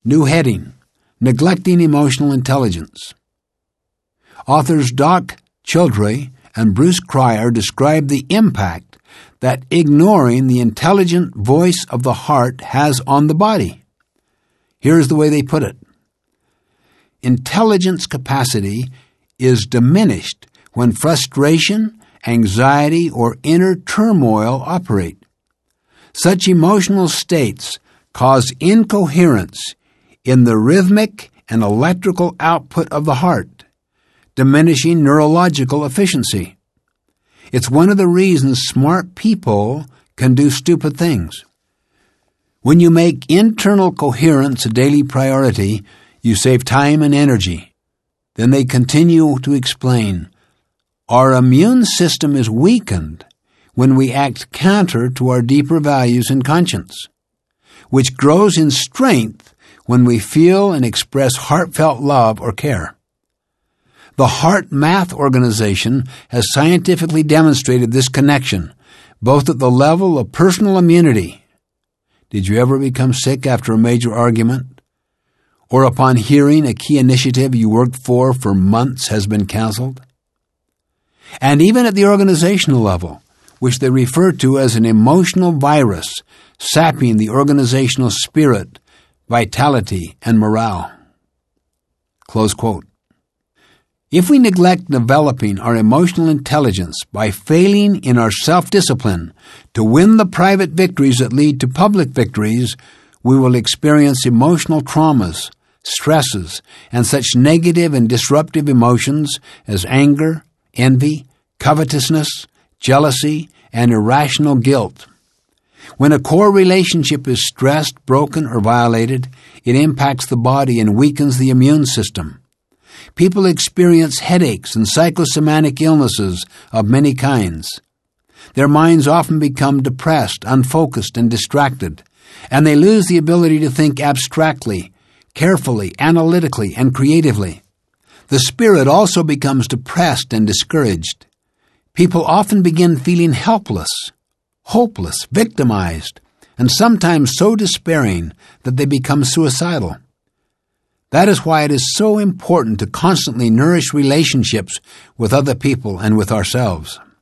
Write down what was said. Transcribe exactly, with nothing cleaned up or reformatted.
New heading: Neglecting Emotional Intelligence. Authors Doc Childre and Bruce Cryer describe the impact that ignoring the intelligent voice of the heart has on the body. Here's the way they put it. Intelligence capacity is diminished when frustration, anxiety, or inner turmoil operate. Such emotional states cause incoherence in the rhythmic and electrical output of the heart, diminishing neurological efficiency. It's one of the reasons smart people can do stupid things. When you make internal coherence a daily priority, you save time and energy. Then they continue to explain, our immune system is weakened when we act counter to our deeper values and conscience, which grows in strength when we feel and express heartfelt love or care. The Heart Math Organization has scientifically demonstrated this connection, both at the level of personal immunity. Did you ever become sick after a major argument? Or upon hearing a key initiative you worked for for months has been canceled? And even at the organizational level, which they refer to as an emotional virus, sapping the organizational spirit, vitality, and morale. Close quote. If we neglect developing our emotional intelligence by failing in our self-discipline to win the private victories that lead to public victories, we will experience emotional traumas, stresses, and such negative and disruptive emotions as anger, envy, covetousness, jealousy, and irrational guilt. When a core relationship is stressed, broken, or violated, it impacts the body and weakens the immune system. People experience headaches and psychosomatic illnesses of many kinds. Their minds often become depressed, unfocused, and distracted, and they lose the ability to think abstractly, carefully, analytically, and creatively. The spirit also becomes depressed and discouraged. People often begin feeling helpless, hopeless, victimized, and sometimes so despairing that they become suicidal. That is why it is so important to constantly nourish relationships with other people and with ourselves.